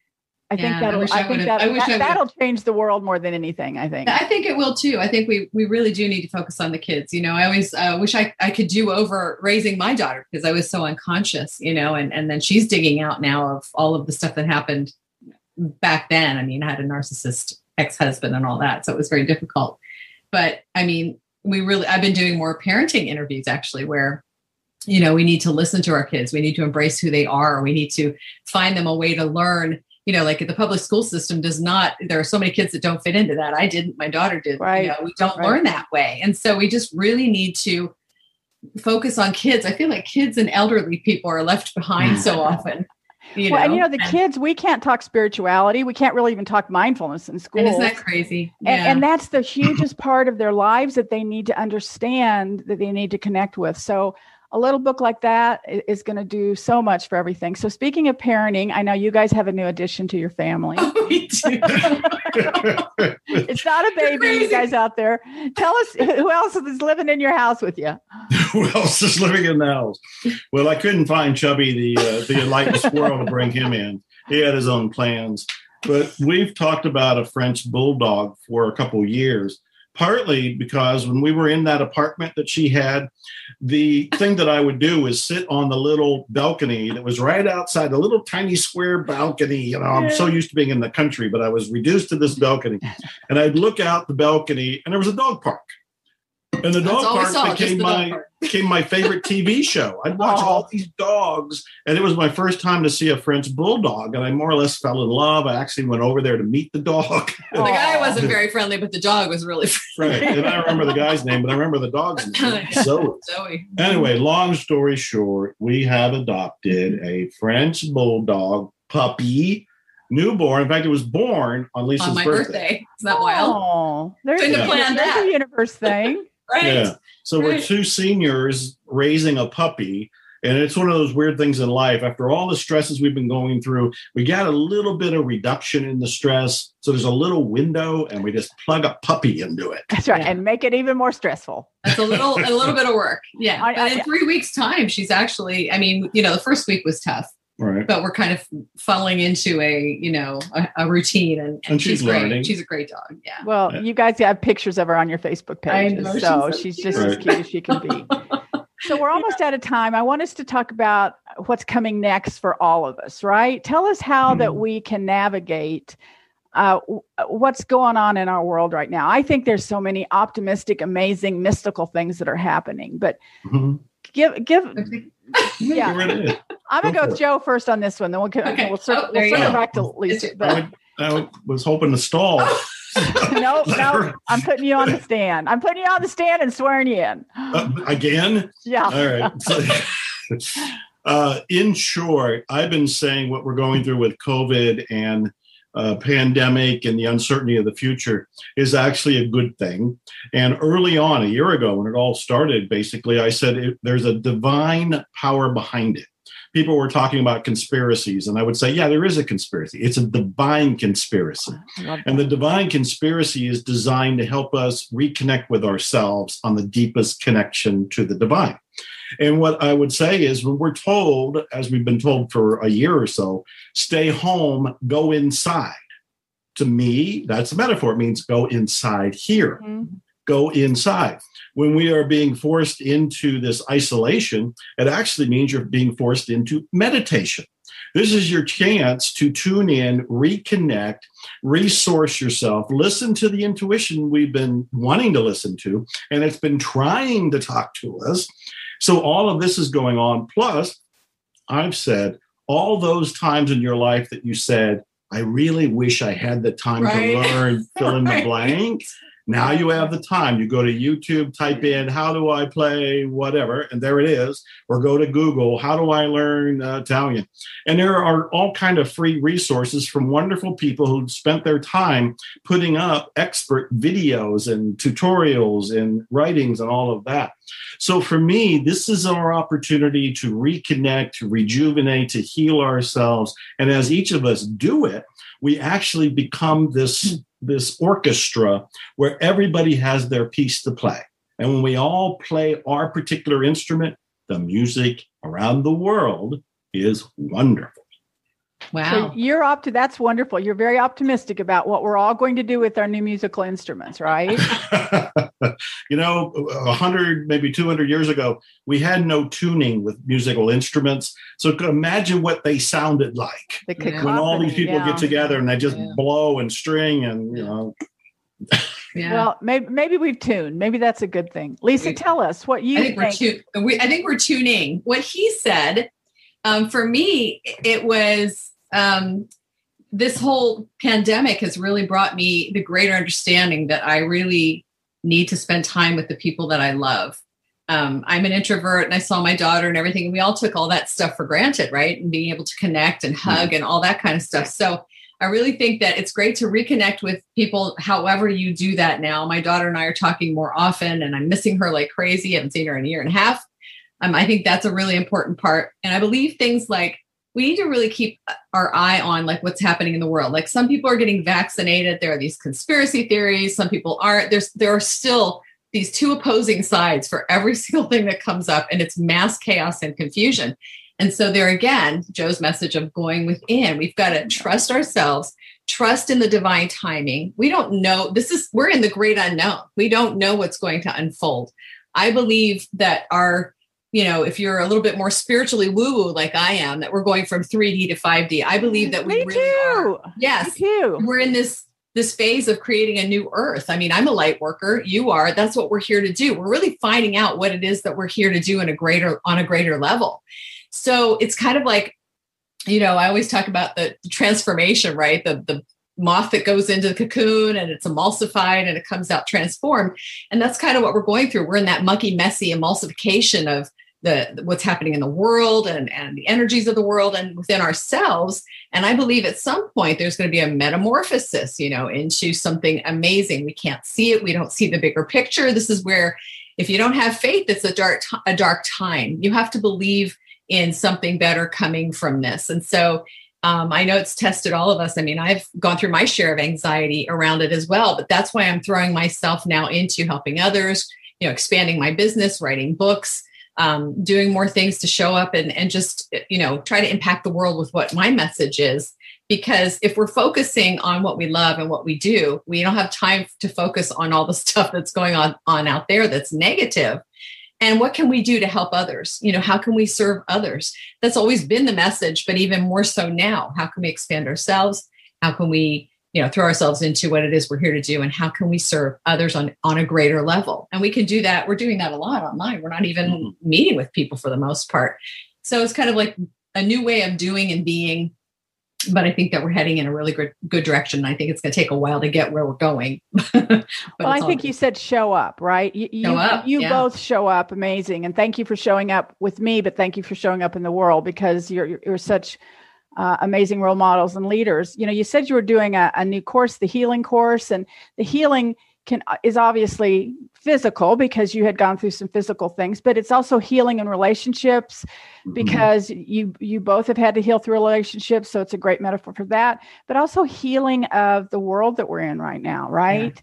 I think that'll change the world more than anything. I think it will too. I think we really do need to focus on the kids. I always wish I could do over raising my daughter because I was so unconscious, and then she's digging out now of all of the stuff that happened back then. I mean, I had a narcissist ex-husband and all that, so it was very difficult. But I mean, I've been doing more parenting interviews actually where, we need to listen to our kids. We need to embrace who they are. We need to find them a way to learn. Like the public school system there are so many kids that don't fit into that. I didn't, my daughter did. Right. We don't learn that way. And so we just really need to focus on kids. I feel like kids and elderly people are left behind so often. The kids, we can't talk spirituality. We can't really even talk mindfulness in school. Isn't that crazy? Yeah. And that's the hugest part of their lives that they need to understand, that they need to connect with. So a little book like that is going to do so much for everything. So speaking of parenting, I know you guys have a new addition to your family. Oh, we do. It's not a baby, you guys out there. Tell us who else is living in your house with you. Who else is living in the house? Well, I couldn't find Chubby, the enlightened squirrel, to bring him in. He had his own plans. But we've talked about a French bulldog for a couple of years. Partly because when we were in that apartment that she had, the thing that I would do is sit on the little balcony that was right outside, the little tiny square balcony. I'm so used to being in the country, but I was reduced to this balcony. And I'd look out the balcony and there was a dog park. And the dog park became my favorite TV show. I'd watch all these dogs, and it was my first time to see a French bulldog, and I more or less fell in love. I actually went over there to meet the dog. The guy wasn't very friendly, but the dog was really friendly. Right, and I remember the guy's name, but I remember the dog's name, Zoe. Anyway, long story short, we have adopted a French bulldog puppy, newborn. In fact, it was born on Lisa's birthday. Is that wild? Oh, there's a universe thing. Right. Yeah. So we're two seniors raising a puppy. And it's one of those weird things in life. After all the stresses we've been going through, we got a little bit of reduction in the stress. So there's a little window and we just plug a puppy into it. That's right. Yeah. And make it even more stressful. That's a little bit of work. Yeah. But in 3 weeks' time, she's actually, the first week was tough. Right. But we're kind of funneling into a routine and she's great. Learning. She's a great dog. Yeah. Well, you guys have pictures of her on your Facebook page. So she's just as cute as she can be. So we're almost out of time. I want us to talk about what's coming next for all of us, right? Tell us how that we can navigate what's going on in our world right now. I think there's so many optimistic, amazing, mystical things that are happening, but give yeah. I'm going to go with Joe first on this one. Then we'll circle back to Lisa. I was hoping to stall. No. I'm putting you on the stand. I'm putting you on the stand and swearing you in. Again? Yeah. All right. So, in short, I've been saying what we're going through with COVID and pandemic and the uncertainty of the future is actually a good thing. And early on, a year ago, when it all started, basically, I said there's a divine power behind it. People were talking about conspiracies, and I would say, yeah, there is a conspiracy. It's a divine conspiracy. And the divine conspiracy is designed to help us reconnect with ourselves on the deepest connection to the divine. And what I would say is when we're told, as we've been told for a year or so, stay home, go inside. To me, that's a metaphor. It means go inside here. Mm-hmm. Go inside. When we are being forced into this isolation, it actually means you're being forced into meditation. This is your chance to tune in, reconnect, resource yourself, listen to the intuition we've been wanting to listen to, and it's been trying to talk to us. So all of this is going on. Plus, I've said all those times in your life that you said, I really wish I had the time to learn, fill in the blank. Now you have the time. You go to YouTube, type in, how do I play whatever, and there it is. Or go to Google, how do I learn Italian? And there are all kind of free resources from wonderful people who spent their time putting up expert videos and tutorials and writings and all of that. So for me, this is our opportunity to reconnect, to rejuvenate, to heal ourselves. And as each of us do it, we actually become this orchestra where everybody has their piece to play. And when we all play our particular instrument, the music around the world is wonderful. Wow. So that's wonderful. You're very optimistic about what we're all going to do with our new musical instruments, right? 100, maybe 200 years ago, we had no tuning with musical instruments. So imagine what they sounded like when all these people get together and they just blow and string and, Yeah. Well, maybe we've tuned. Maybe that's a good thing. Lisa, tell us what you think. I think we're tuning. What he said, for me, it was this whole pandemic has really brought me the greater understanding that I really need to spend time with the people that I love. I'm an introvert and I saw my daughter and everything. And we all took all that stuff for granted, right? And being able to connect and hug and all that kind of stuff. So I really think that it's great to reconnect with people, however you do that now. My daughter and I are talking more often and I'm missing her like crazy. I haven't seen her in a year and a half. I think that's a really important part. And I believe things like we need to really keep our eye on like what's happening in the world. Like some people are getting vaccinated. There are these conspiracy theories. Some people aren't. There are still these two opposing sides for every single thing that comes up, and it's mass chaos and confusion. And so there again, Joe's message of going within, we've got to trust ourselves, trust in the divine timing. We don't know, we're in the great unknown. We don't know what's going to unfold. I believe that if you're a little bit more spiritually woo-woo like I am, that we're going from 3D to 5D. I believe that we are. Yes. Me too. We're in this phase of creating a new earth. I mean, I'm a light worker. You are. That's what we're here to do. We're really finding out what it is that we're here to do on a greater level. So it's kind of like, I always talk about the transformation, right? The moth that goes into the cocoon and it's emulsified and it comes out transformed. And that's kind of what we're going through. We're in that mucky, messy emulsification of what's happening in the world and the energies of the world and within ourselves. And I believe at some point there's going to be a metamorphosis, into something amazing. We can't see it. We don't see the bigger picture. This is where, if you don't have faith, it's a dark time. You have to believe in something better coming from this. And so I know it's tested all of us. I mean, I've gone through my share of anxiety around it as well, but that's why I'm throwing myself now into helping others, expanding my business, writing books, doing more things to show up and just, try to impact the world with what my message is. Because if we're focusing on what we love and what we do, we don't have time to focus on all the stuff that's going on out there that's negative. And what can we do to help others? How can we serve others? That's always been the message, but even more so now. How can we expand ourselves? How can we, throw ourselves into what it is we're here to do? And how can we serve others on a greater level? And we can do that. We're doing that a lot online. We're not even meeting with people for the most part. So it's kind of like a new way of doing and being. But I think that we're heading in a really good direction. I think it's going to take a while to get where we're going. Well, I think you said show up, right? You both show up amazing. And thank you for showing up with me, but thank you for showing up in the world, because you're such amazing role models and leaders. You said you were doing a new course, the healing course, and the healing is obviously physical because you had gone through some physical things, but it's also healing in relationships because you both have had to heal through relationships. So it's a great metaphor for that, but also healing of the world that we're in right now. Right.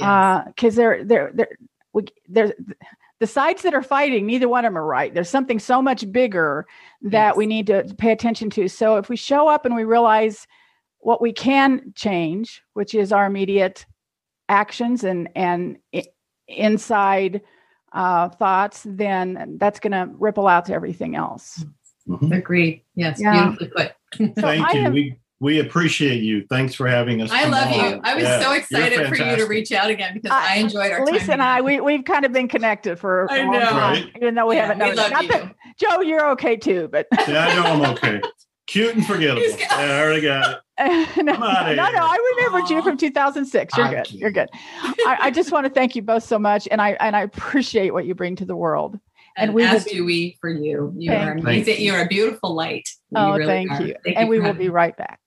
Cause they're the sides that are fighting, neither one of them are right. There's something so much bigger that we need to pay attention to. So if we show up and we realize what we can change, which is our immediate actions and inside thoughts, then that's going to ripple out to everything else. Agreed. Yes. Beautifully put. Thank you. We appreciate you. Thanks for having us. I love you. I was so excited for you to reach out again because I enjoyed our time. Lisa and I, we've kind of been connected for a long time, right? Even though we haven't known. Joe, you're okay too, but yeah, I know I'm okay. Cute and forgettable. I already got it. No, I remembered you from 2006. You're good. You're good. I just want to thank you both so much, and I appreciate what you bring to the world. And as do we for you. You are amazing. You're a beautiful light. Thank you. And we will be right back.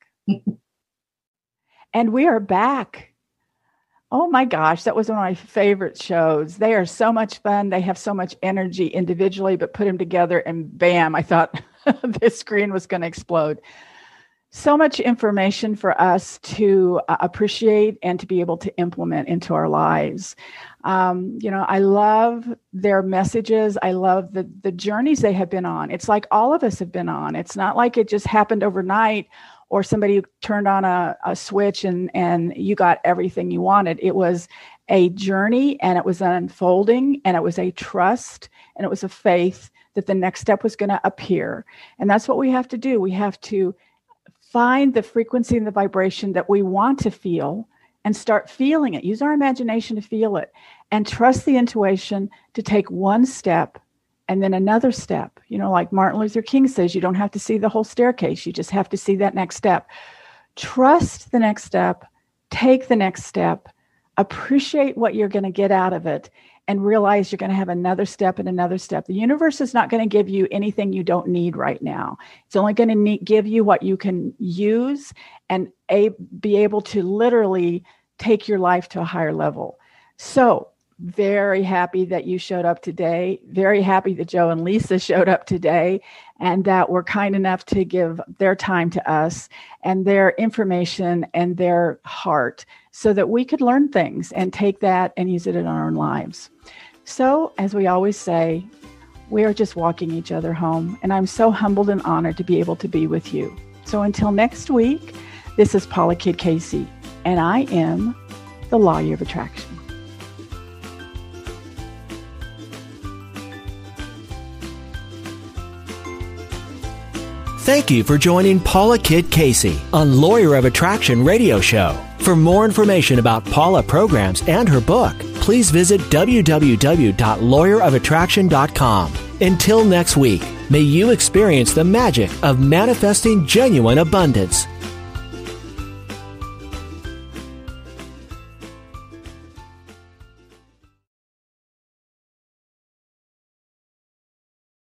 And we are back. Oh my gosh, that was one of my favorite shows. They are so much fun. They have so much energy individually, but put them together and bam, I thought this screen was going to explode. So much information for us to appreciate and to be able to implement into our lives. I love their messages. I love the journeys they have been on. It's like all of us have been on. It's not like it just happened overnight or somebody turned on a switch and you got everything you wanted. It was a journey, and it was an unfolding, and it was a trust, and it was a faith that the next step was going to appear. And that's what we have to do. We have to find the frequency and the vibration that we want to feel and start feeling it. Use our imagination to feel it, and trust the intuition to take one step and then another step. You know, like Martin Luther King says, you don't have to see the whole staircase. You just have to see that next step. Trust the next step, take the next step, appreciate what you're going to get out of it, and realize you're going to have another step and another step. The universe is not going to give you anything you don't need right now. It's only going to give you what you can use and be able to literally take your life to a higher level. So very happy that you showed up today. Very happy that Joe and Lisa showed up today and that were kind enough to give their time to us and their information and their heart so that we could learn things and take that and use it in our own lives. So, as we always say, we are just walking each other home, and I'm so humbled and honored to be able to be with you. So until next week, this is Paula Kidd Casey, and I am the Lawyer of Attraction. Thank you for joining Paula Kidd Casey on Lawyer of Attraction radio show. For more information about Paula programs and her book, please visit www.lawyerofattraction.com. Until next week, may you experience the magic of manifesting genuine abundance.